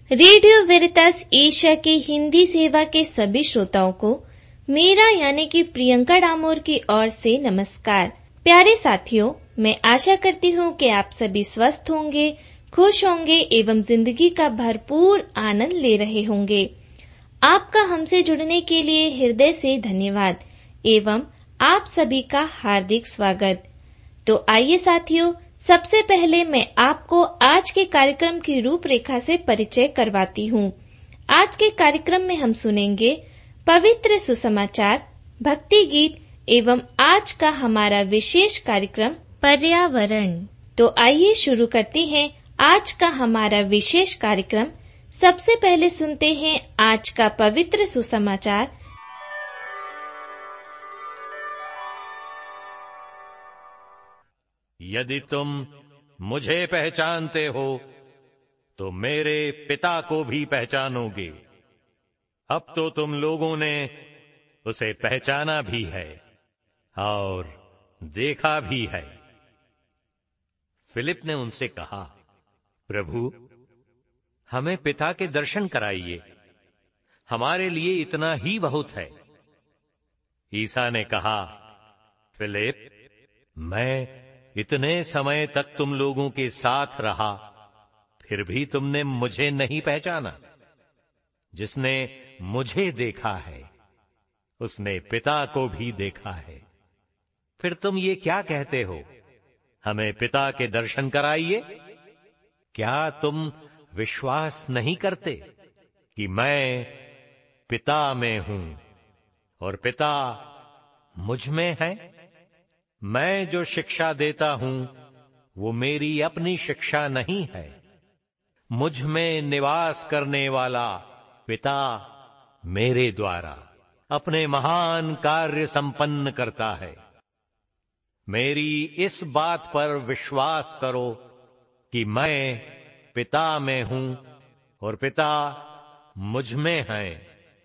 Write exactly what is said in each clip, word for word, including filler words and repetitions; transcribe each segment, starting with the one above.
Radio वेरितास Asia के हिंदी सेवा के सभी श्रोताओं को मेरा यानी कि प्रियंका डामोर की ओर से नमस्कार। प्यारे साथियों, मैं आशा करती हूँ कि आप सभी स्वस्थ होंगे, खुश होंगे एवं जिंदगी का भरपूर आनंद ले रहे होंगे। आपका हमसे जुड़ने के लिए हृदय से धन्यवाद एवं आप सभी का हार्दिक स्वागत। तो आइए साथियों, सबसे पहले मैं आपको आज के कार्यक्रम की रूपरेखा से परिचय करवाती हूँ। आज के कार्यक्रम में हम सुनेंगे पवित्र सुसमाचार, भक्ति गीत एवं आज का हमारा विशेष कार्यक्रम पर्यावरण। तो आइए शुरू करते हैं आज का हमारा विशेष कार्यक्रम। सबसे पहले सुनते हैं आज का पवित्र सुसमाचार। यदि तुम मुझे पहचानते हो तो मेरे पिता को भी पहचानोगे। अब तो तुम लोगों ने उसे पहचाना भी है और देखा भी है। फिलिप ने उनसे कहा, प्रभु, हमें पिता के दर्शन कराइए, हमारे लिए इतना ही बहुत है। ईसा ने कहा, फिलिप, मैं इतने समय तक तुम लोगों के साथ रहा, फिर भी तुमने मुझे नहीं पहचाना। जिसने मुझे देखा है उसने पिता को भी देखा है। फिर तुम ये क्या कहते हो, हमें पिता के दर्शन कराइए? क्या तुम विश्वास नहीं करते कि मैं पिता में हूं और पिता मुझ में है? मैं जो शिक्षा देता हूं वो मेरी अपनी शिक्षा नहीं है, मुझ में निवास करने वाला पिता मेरे द्वारा अपने महान कार्य संपन्न करता है। मेरी इस बात पर विश्वास करो कि मैं पिता में हूं और पिता मुझ में है,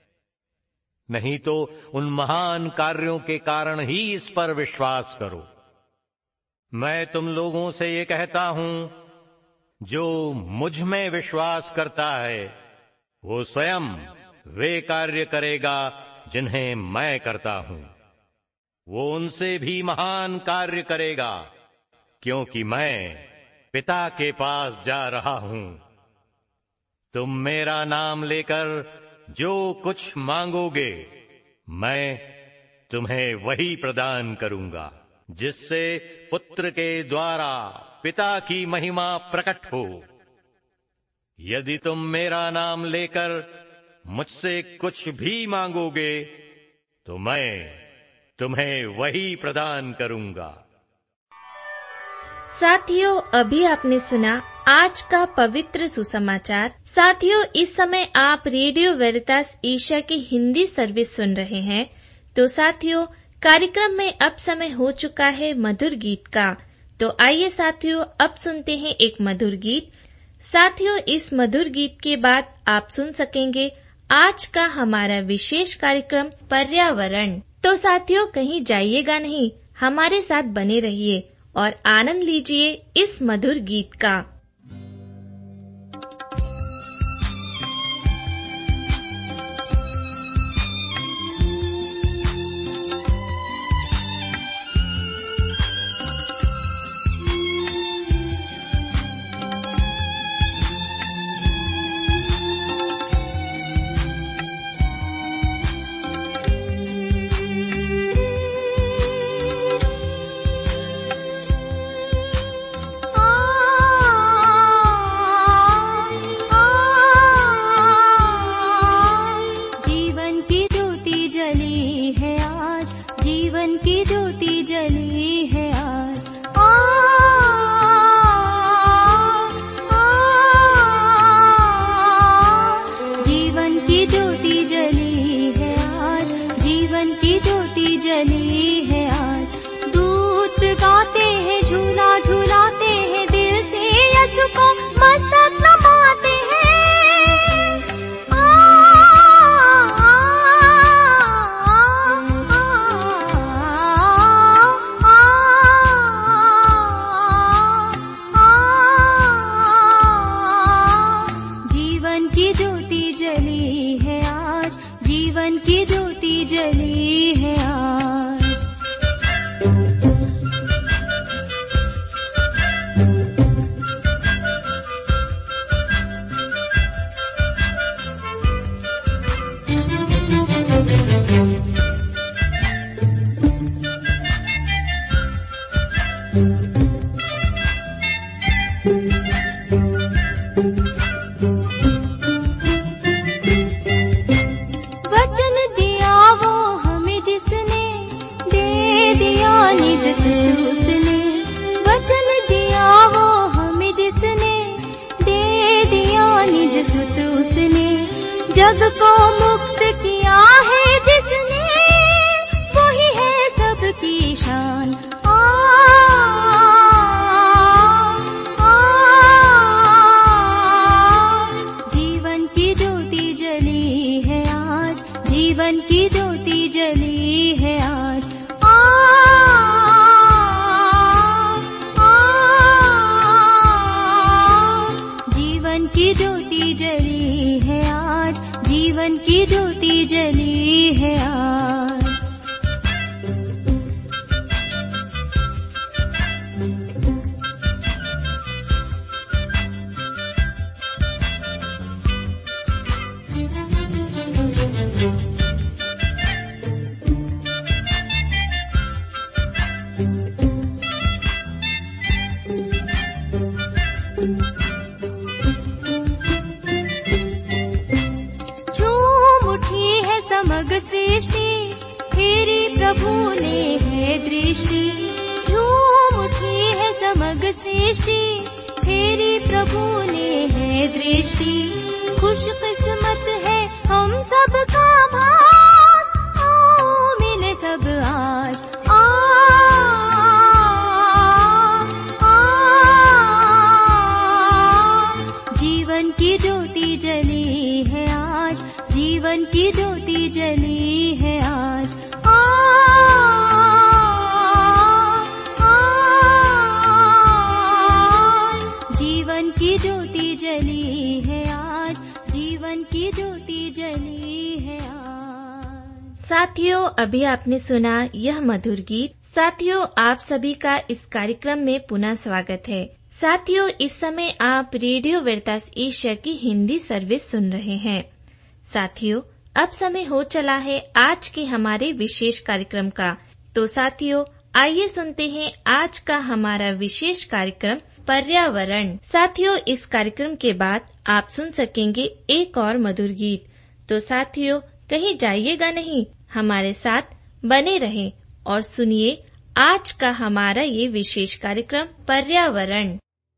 नहीं तो उन महान कार्यों के कारण ही इस पर विश्वास करो। मैं तुम लोगों से ये कहता हूं, जो मुझ में विश्वास करता है वो स्वयं वे कार्य करेगा जिन्हें मैं करता हूं। वो उनसे भी महान कार्य करेगा, क्योंकि मैं पिता के पास जा रहा हूं। तुम मेरा नाम लेकर जो कुछ मांगोगे मैं तुम्हें वही प्रदान करूंगा, जिससे पुत्र के द्वारा पिता की महिमा प्रकट हो। यदि तुम मेरा नाम लेकर मुझसे कुछ भी मांगोगे तो मैं तुम्हें वही प्रदान करूंगा। साथियों, अभी आपने सुना आज का पवित्र सुसमाचार। साथियों, इस समय आप रेडियो वेरितास एशिया की हिंदी सर्विस सुन रहे हैं। तो साथियों, कार्यक्रम में अब समय हो चुका है मधुर गीत का। तो आइए साथियों, अब सुनते हैं एक मधुर गीत। साथियों, इस मधुर गीत के बाद आप सुन सकेंगे आज का हमारा विशेष कार्यक्रम पर्यावरण। तो साथियों, कहीं जाइएगा नहीं, हमारे साथ बने रहिए और आनंद लीजिए इस मधुर गीत का। वचन दिया वो हमें जिसने, दे दिया निज सुत उसने। वचन दिया वो हमें जिसने, दे दिया निज सुत उसने। जग को मुक्त किया है जिसने, वही है सबकी शान। आ, आ, जीवन की ज्योति जली है आज, जीवन की ज्योति जली है आज। आ, आ, जीवन की ज्योति जली है आज, जीवन की ज्योति जली है आज। समग्र सृष्टि फेरी प्रभु ने है दृष्टि। झूम उठी है समग्र सृष्टि, फेरी प्रभु ने है दृष्टि। खुश किस्मत है हम सब का भाग, आओ मिले सब आज। आ, आ, जीवन की ज्योति जली है आज, जीवन की ज्योति जली है आज। आ, आ, जीवन की ज्योति जली है आज, जीवन की ज्योति जली है आज। साथियों, अभी आपने सुना यह मधुर गीत। साथियों, आप सभी का इस कार्यक्रम में पुनः स्वागत है। साथियों, इस समय आप रेडियो वेरितास एशिया की हिंदी सर्विस सुन रहे हैं। साथियों, अब समय हो चला है आज के हमारे विशेष कार्यक्रम का। तो साथियों, आइए सुनते हैं आज का हमारा विशेष कार्यक्रम पर्यावरण। साथियों, इस कार्यक्रम के बाद आप सुन सकेंगे एक और मधुर गीत। तो साथियों, कहीं जाइएगा नहीं, हमारे साथ बने रहें और सुनिए आज का हमारा ये विशेष कार्यक्रम पर्यावरण।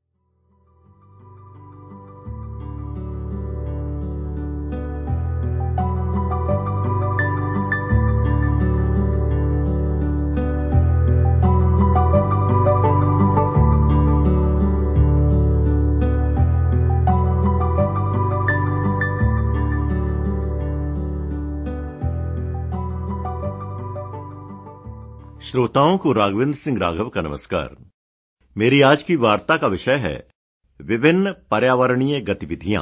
श्रोताओं को राघवेंद्र सिंह राघव का नमस्कार। मेरी आज की वार्ता का विषय है विभिन्न पर्यावरणीय गतिविधियां।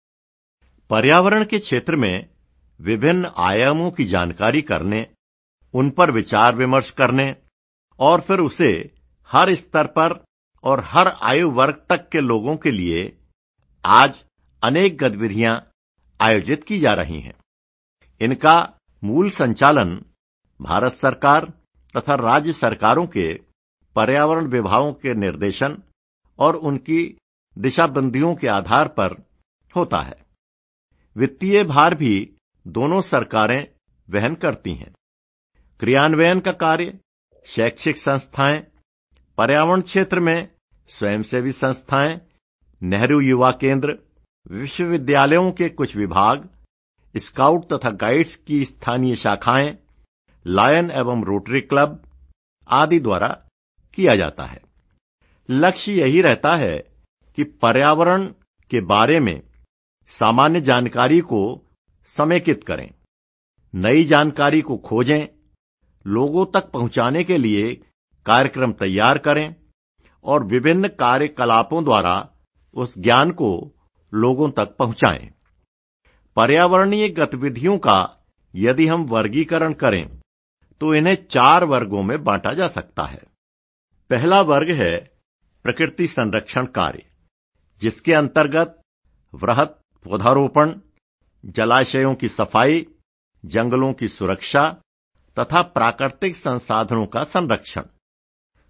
पर्यावरण के क्षेत्र में विभिन्न आयामों की जानकारी करने, उन पर विचार विमर्श करने और फिर उसे हर स्तर पर और हर आयु वर्ग तक के लोगों के लिए आज अनेक गतिविधियां आयोजित की जा रही हैं। इनका मूल संचालन भारत सरकार तथा राज्य सरकारों के पर्यावरण विभागों के निर्देशन और उनकी दिशाबंदियों के आधार पर होता है। वित्तीय भार भी दोनों सरकारें वहन करती हैं। क्रियान्वयन का कार्य शैक्षिक संस्थाएं, पर्यावरण क्षेत्र में स्वयंसेवी संस्थाएं, नेहरू युवा केंद्र, विश्वविद्यालयों के कुछ विभाग, स्काउट तथा गाइड्स की स्थानीय शाखाएं, लायन एवं रोटरी क्लब आदि द्वारा किया जाता है। लक्ष्य यही रहता है कि पर्यावरण के बारे में सामान्य जानकारी को समेकित करें, नई जानकारी को खोजें, लोगों तक पहुंचाने के लिए कार्यक्रम तैयार करें और विभिन्न कार्यकलापों द्वारा उस ज्ञान को लोगों तक पहुंचाएं। पर्यावरणीय गतिविधियों का यदि हम वर्गीकरण करें तो इन्हें चार वर्गों में बांटा जा सकता है। पहला वर्ग है प्रकृति संरक्षण कार्य, जिसके अंतर्गत वृहत पौधारोपण, जलाशयों की सफाई, जंगलों की सुरक्षा तथा प्राकृतिक संसाधनों का संरक्षण।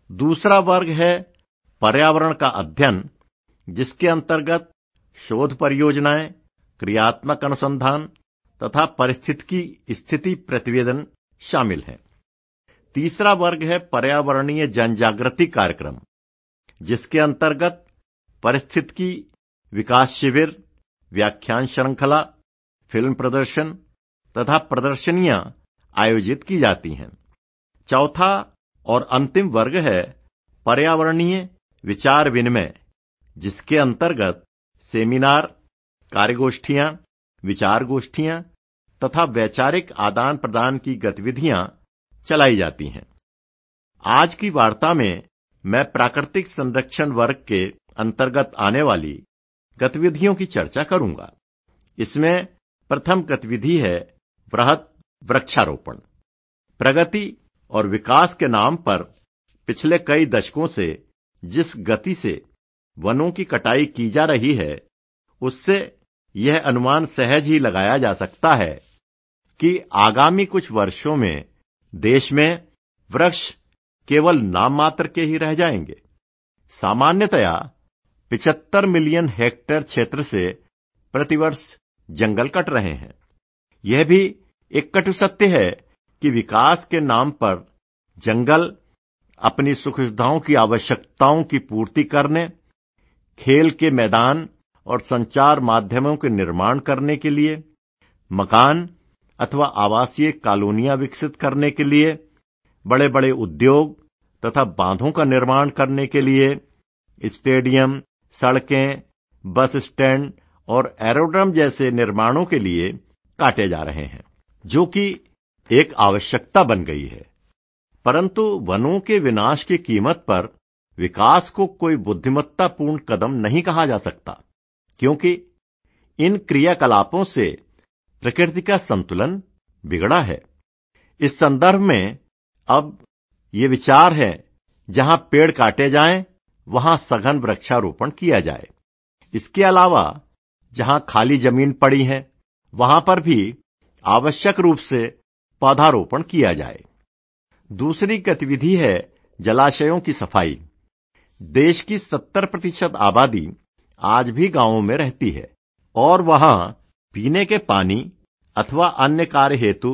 दूसरा वर्ग है पर्यावरण का अध्ययन, जिसके अंतर्गत शोध परियोजनाएं, क्रियात्मक अनुसंधान तथा पारिस्थितिकी स्थिति प्रतिवेदन शामिल हैं। तीसरा वर्ग है पर्यावरणीय जनजागृति कार्यक्रम, जिसके अंतर्गत पारिस्थितिकी विकास शिविर, व्याख्यान श्रृंखला, फिल्म प्रदर्शन तथा प्रदर्शनियां आयोजित की जाती हैं। चौथा और अंतिम वर्ग है पर्यावरणीय विचार विनिमय, जिसके अंतर्गत सेमिनार, कार्यगोष्ठियां, विचार गोष्ठियां तथा वैचारिक आदान प्रदान की गतिविधियां चलाई जाती हैं। आज की वार्ता में मैं प्राकृतिक संरक्षण वर्ग के अंतर्गत आने वाली गतिविधियों की चर्चा करूंगा। इसमें प्रथम गतिविधि है वृहत वृक्षारोपण। प्रगति और विकास के नाम पर पिछले कई दशकों से जिस गति से वनों की कटाई की जा रही है, उससे यह अनुमान सहज ही लगाया जा सकता है कि आगामी कुछ वर्षों में देश में वृक्ष केवल नाम मात्र के ही रह जाएंगे। सामान्यतया पचहत्तर मिलियन हेक्टेयर क्षेत्र से प्रतिवर्ष जंगल कट रहे हैं। यह भी एक कटु सत्य है कि विकास के नाम पर जंगल अपनी सुख सुविधाओं की आवश्यकताओं की पूर्ति करने, खेल के मैदान और संचार माध्यमों के निर्माण करने के लिए, मकान अथवा आवासीय कॉलोनियां विकसित करने के लिए, बड़े बड़े उद्योग तथा बांधों का निर्माण करने के लिए, स्टेडियम, सड़कें, बस स्टैंड और एरोड्रम जैसे निर्माणों के लिए काटे जा रहे हैं, जो कि एक आवश्यकता बन गई है। परंतु वनों के विनाश की कीमत पर विकास को कोई बुद्धिमत्तापूर्ण कदम नहीं कहा जा सकता, क्योंकि इन क्रियाकलापों से प्रकृति का संतुलन बिगड़ा है। इस संदर्भ में अब ये विचार है, जहां पेड़ काटे जाएं, वहां सघन वृक्षारोपण किया जाए। इसके अलावा जहां खाली जमीन पड़ी है, वहां पर भी आवश्यक रूप से पौधारोपण किया जाए। दूसरी गतिविधि है जलाशयों की सफाई। देश की सत्तर प्रतिशत आबादी आज भी गांवों में रहती है और वहां पीने के पानी अथवा अन्य कार्य हेतु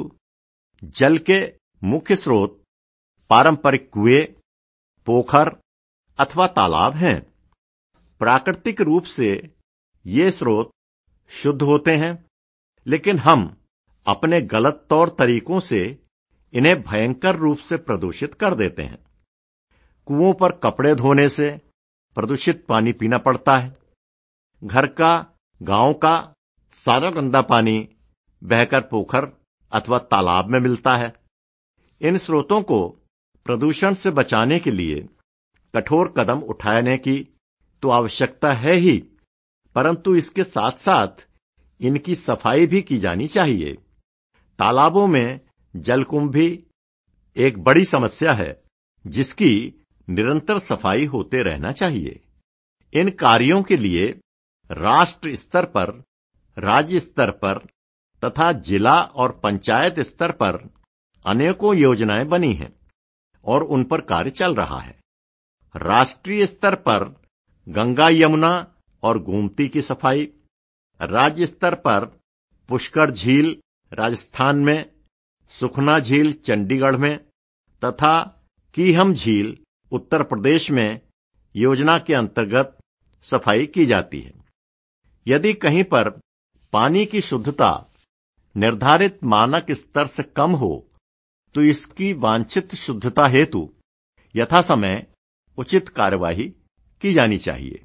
जल के मुख्य स्रोत पारंपरिक कुएं, पोखर अथवा तालाब हैं। प्राकृतिक रूप से ये स्रोत शुद्ध होते हैं, लेकिन हम अपने गलत तौर तरीकों से इन्हें भयंकर रूप से प्रदूषित कर देते हैं। कुओं पर कपड़े धोने से प्रदूषित पानी पीना पड़ता है। घर का, गांव का सारा गंदा पानी बहकर पोखर अथवा तालाब में मिलता है। इन स्रोतों को प्रदूषण से बचाने के लिए कठोर कदम उठाने की तो आवश्यकता है ही, परंतु इसके साथ साथ इनकी सफाई भी की जानी चाहिए। तालाबों में जलकुंभ भी एक बड़ी समस्या है, जिसकी निरंतर सफाई होते रहना चाहिए। इन कार्यों के लिए राष्ट्र स्तर पर, राज्य स्तर पर तथा जिला और पंचायत स्तर पर अनेकों योजनाएं बनी हैं और उन पर कार्य चल रहा है। राष्ट्रीय स्तर पर गंगा, यमुना और गोमती की सफाई, राज्य स्तर पर पुष्कर झील राजस्थान में, सुखना झील चंडीगढ़ में तथा कीहम झील उत्तर प्रदेश में योजना के अंतर्गत सफाई की जाती है। यदि कहीं पर पानी की शुद्धता निर्धारित मानक स्तर से कम हो, तो इसकी वांछित शुद्धता हेतु यथासमय उचित कार्यवाही की जानी चाहिए।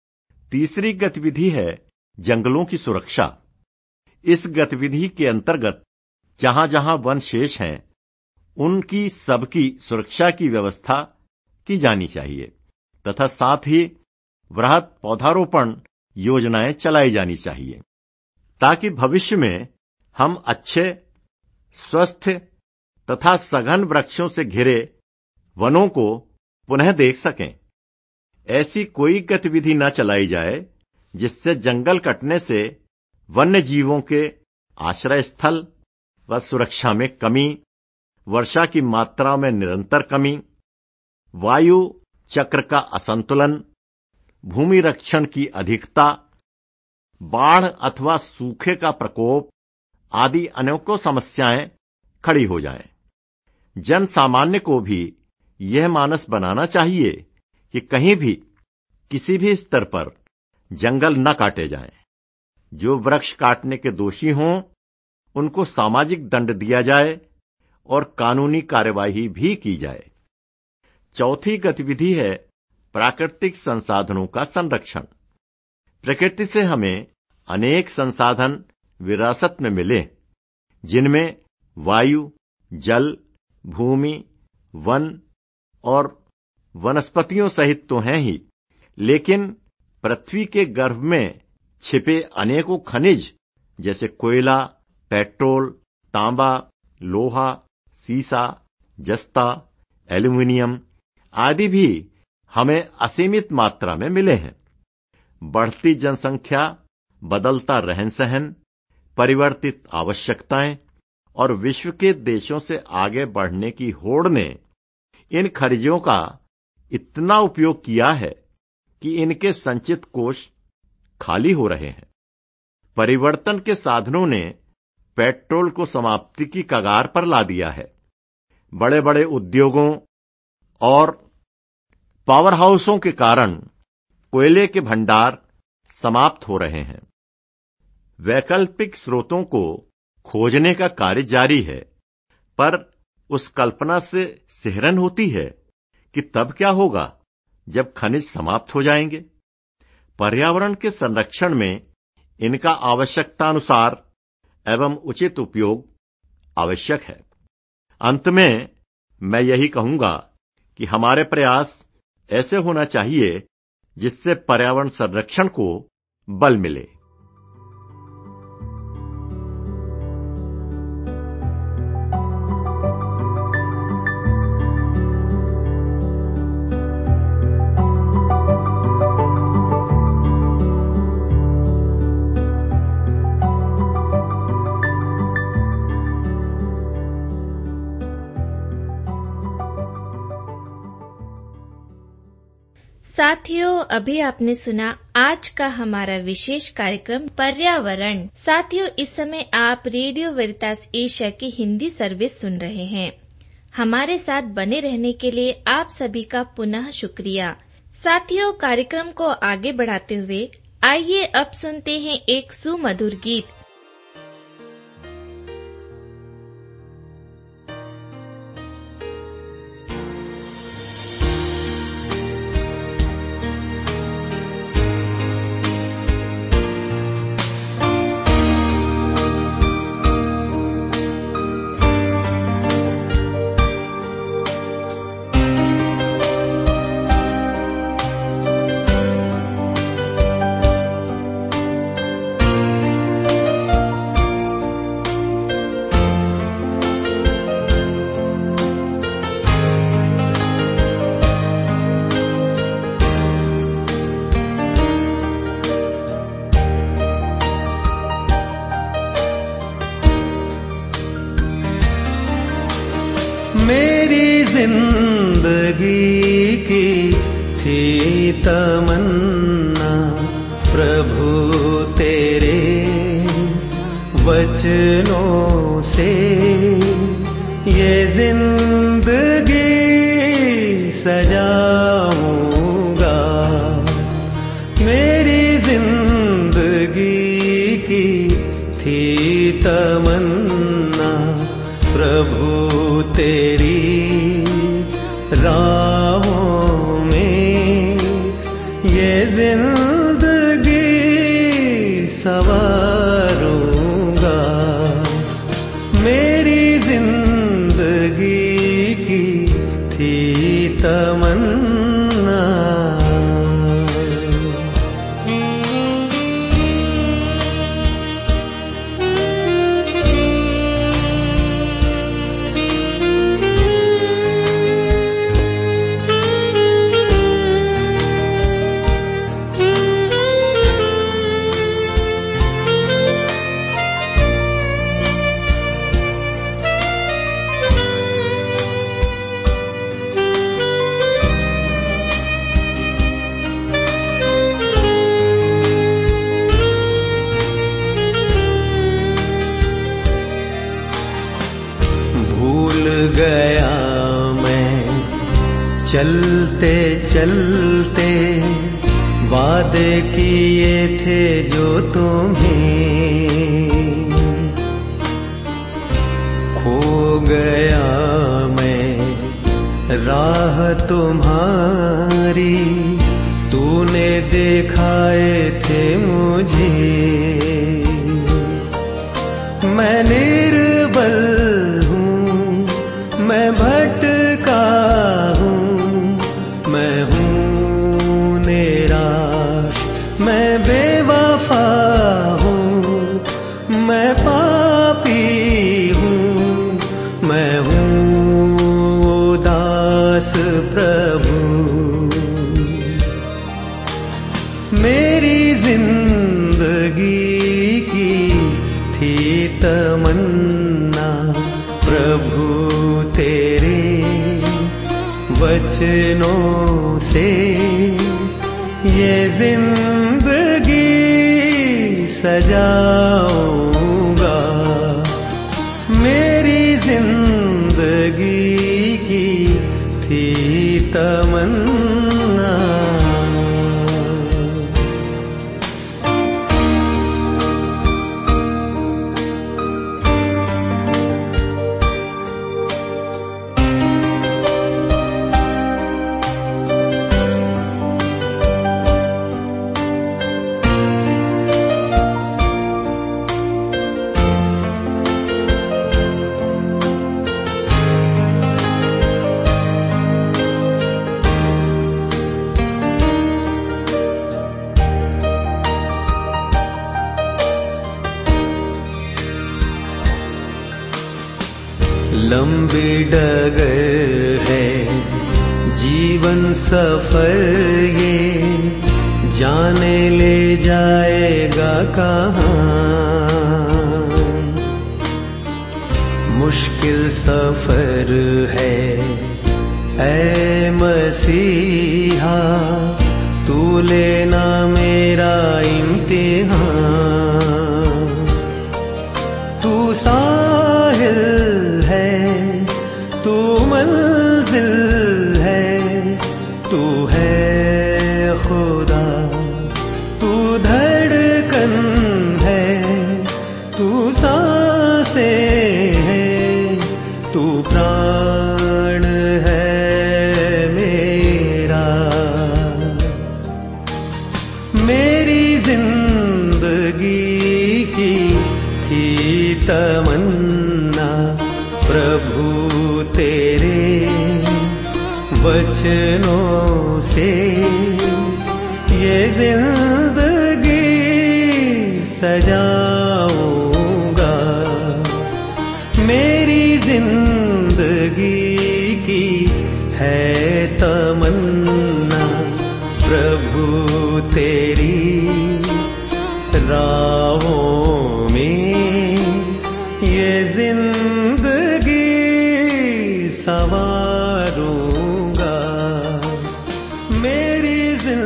तीसरी गतिविधि है जंगलों की सुरक्षा। इस गतिविधि के अंतर्गत जहां जहां वन शेष हैं, उनकी सबकी सुरक्षा की व्यवस्था की जानी चाहिए तथा साथ ही वृहत पौधारोपण योजनाएं चलाई जानी चाहिए, ताकि भविष्य में हम अच्छे, स्वस्थ तथा सघन वृक्षों से घिरे वनों को पुनः देख सकें। ऐसी कोई गतिविधि न चलाई जाए जिससे जंगल कटने से वन्य जीवों के आश्रय स्थल व सुरक्षा में कमी, वर्षा की मात्रा में निरंतर कमी, वायु चक्र का असंतुलन, भूमि रक्षण की अधिकता, बाढ़ अथवा सूखे का प्रकोप आदि अनेकों समस्याएं खड़ी हो जाएं। जन सामान्य को भी यह मानस बनाना चाहिए कि कहीं भी किसी भी स्तर पर जंगल न काटे जाएं। जो वृक्ष काटने के दोषी हों उनको सामाजिक दंड दिया जाए और कानूनी कार्यवाही भी की जाए। चौथी गतिविधि है प्राकृतिक संसाधनों का संरक्षण। प्रकृति से हमें अनेक संसाधन विरासत में मिले, जिनमें वायु, जल, भूमि, वन और वनस्पतियों सहित तो हैं ही, लेकिन पृथ्वी के गर्भ में छिपे अनेकों खनिज जैसे कोयला, पेट्रोल, तांबा, लोहा, सीसा, जस्ता, एल्यूमीनियम आदि भी हमें असीमित मात्रा में मिले हैं। बढ़ती जनसंख्या, बदलता रहन सहन, परिवर्तित आवश्यकताएं और विश्व के देशों से आगे बढ़ने की होड़ ने इन खनिजों का इतना उपयोग किया है कि इनके संचित कोष खाली हो रहे हैं। परिवर्तन के साधनों ने पेट्रोल को समाप्ति की कगार पर ला दिया है। बड़े बड़े उद्योगों और पावर हाउसों के कारण कोयले के भंडार समाप्त हो रहे हैं। वैकल्पिक स्रोतों को खोजने का कार्य जारी है, पर उस कल्पना से सिहरन होती है कि तब क्या होगा जब खनिज समाप्त हो जाएंगे। पर्यावरण के संरक्षण में इनका आवश्यकतानुसार एवं उचित उपयोग आवश्यक है। अंत में मैं यही कहूंगा कि हमारे प्रयास ऐसे होना चाहिए जिससे पर्यावरण संरक्षण को बल मिले। साथियों, अभी आपने सुना आज का हमारा विशेष कार्यक्रम पर्यावरण। साथियों, इस समय आप रेडियो वेरितास एशिया की हिंदी सर्विस सुन रहे हैं। हमारे साथ बने रहने के लिए आप सभी का पुनः शुक्रिया। साथियों, कार्यक्रम को आगे बढ़ाते हुए आइए अब सुनते हैं एक सुमधुर गीत। मेरी जिंदगी की थी तमन्ना, प्रभु तेरे वचनों से ये जिंदगी सजाऊंगा। मेरी जिंदगी की थी तमन्ना, प्रभु तेरी राहों में ये जिंदगी सवारूंगा। मेरी जिंदगी की थी तमन्ना। चलते चलते वादे किए थे जो तुम्हें, खो गया मैं राह तुम्हारी, तूने दिखाए थे मुझे। मैं निर्बल हूँ, मैं भटका हूँ, मैं हूँ निराश, मैं बेवफा हूँ, मैं पापी हूँ, मैं हूँ उदास प्रभु। मेरी जिंदगी की थी तमन्ना प्रभु तेरे वचनों से ये जिंदगी सजाऊंगा। मेरी जिंदगी की थी तमन्ना। लंबी डगर है जीवन सफर ये, जाने ले जाएगा कहाँ। मुश्किल सफर है ऐ मसीहा, तू लेना मेरा इम्तिहान। तू साहिल है, तू मंजिल है, तू है खुदा, तू धड़कन है, तू सांसें है, तू प्राण है मेरा। मेरी जिंदगी की थी तमन्ना प्रभु तेरे वचनों से ये जिंदगी सजाऊंगा। मेरी जिंदगी की है तमन्ना प्रभु तेरी राहों में ये जिंदगी सवारूंगा। मेरी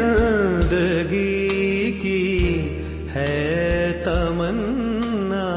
जिंदगी की है तमन्ना।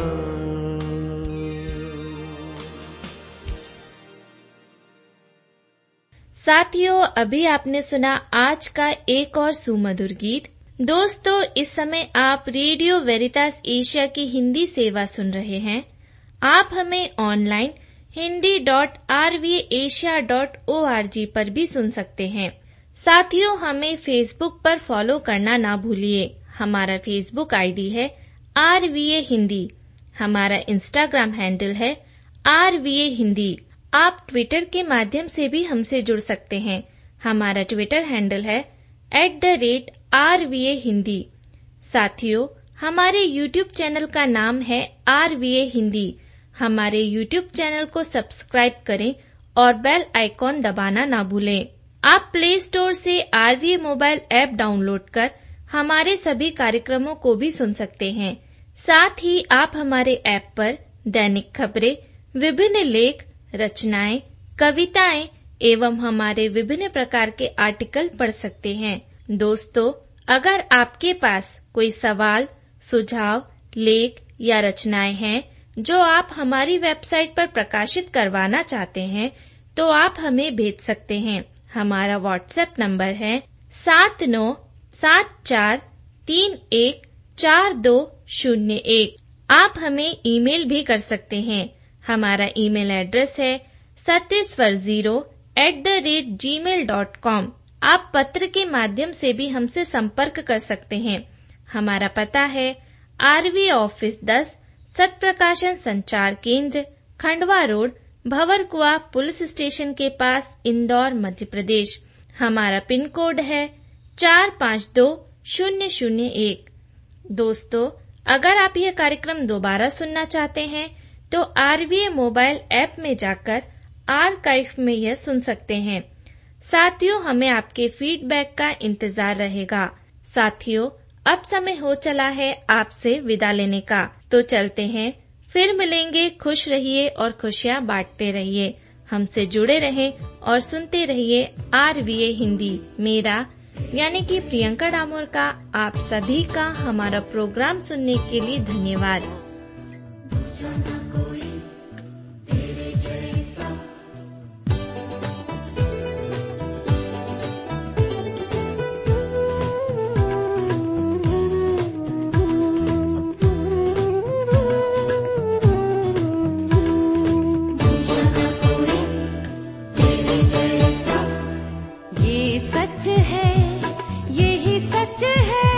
साथियों, अभी आपने सुना आज का एक और सुमधुर गीत। दोस्तों, इस समय आप रेडियो वेरितास एशिया की हिंदी सेवा सुन रहे हैं। आप हमें online Hindi dot R V Asia dot O R G पर भी सुन सकते हैं। साथियों, हमें फेसबुक पर फॉलो करना ना भूलिए। हमारा फेसबुक आईडी है आर वी ए हिंदी। हमारा इंस्टाग्राम हैंडल है आर वी ए हिंदी। आप ट्विटर के माध्यम से भी हमसे जुड़ सकते हैं। हमारा ट्विटर हैंडल है at the rate R V A Hindi. साथियों, हमारे यूट्यूब चैनल का नाम है आर वी ए हिंदी। हमारे यूट्यूब चैनल को सब्सक्राइब करें और बेल आइकॉन दबाना ना भूलें। आप प्ले स्टोर से R V A mobile app download कर हमारे सभी कार्यक्रमों को भी सुन सकते हैं। साथ ही आप हमारे ऐप पर दैनिक खबरें, विभिन्न लेख, रचनाएं, कविताएं एवं हमारे विभिन्न प्रकार के आर्टिकल पढ़ सकते हैं। दोस्तों, अगर आपके पास कोई सवाल, सुझाव, लेख या रचनाएं हैं जो आप हमारी वेबसाइट पर प्रकाशित करवाना चाहते हैं, तो आप हमें भेज सकते हैं। हमारा व्हाट्सएप नंबर है सात नौ सात चार तीन एक चार दो शून्य एक। आप हमें ईमेल भी कर सकते हैं। हमारा ईमेल एड्रेस है Satyaswar zero at the rate Gmail dot com. आप पत्र के माध्यम से भी हमसे संपर्क कर सकते हैं। हमारा पता है आरवी ऑफिस दस, Satprakashan Sanchar Kendra, Khandwa road, Bhanwarkuan police station के पास, इंदौर, मध्य प्रदेश। हमारा पिन कोड है चार पाँच दो शून्य शून्य एक। दोस्तों, अगर आप यह कार्यक्रम दोबारा सुनना चाहते हैं तो आरवीए मोबाइल ऐप में जाकर आर्काइव में यह सुन सकते हैं। साथियों, हमें आपके फीडबैक का इंतजार रहेगा। साथियों, अब समय हो चला है आपसे विदा लेने का, तो चलते हैं। फिर मिलेंगे। खुश रहिए और खुशियाँ बांटते रहिए। हमसे जुड़े रहें और सुनते रहिए आरवीए हिंदी। मेरा यानी कि प्रियंका डामोर का आप सभी का हमारा प्रोग्राम सुनने के लिए धन्यवाद। ये सच है, यही सच है।